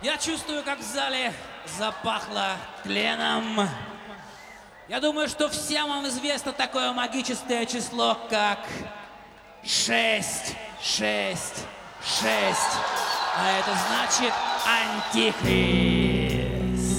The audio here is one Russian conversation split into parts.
Я чувствую, как в зале запахло тленом. Я думаю, что всем вам известно такое магическое число, как 6, 6, 6. А это значит антихрист.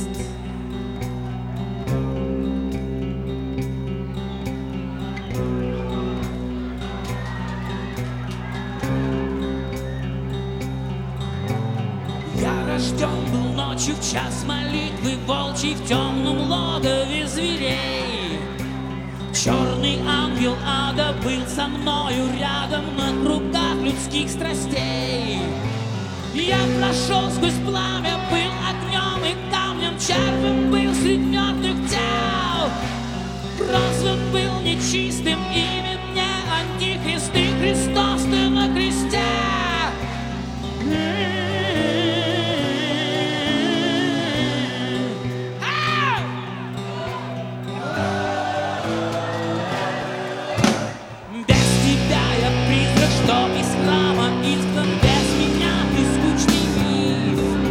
Я рожден был ночью в час молитвы волчий в темном логове зверей. Черный ангел ада был со мною рядом на кругах людских страстей. Я прошел сквозь пламя, был огнем и камнем, червем был среди мертвых тел. Прозван был нечистым, имя мне антихрист, и Христос ты на кресте. Что из храма изгнан, без меня ты скучный миф.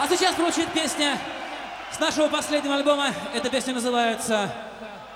сейчас прозвучит песня с нашего последнего альбома. Эта песня называется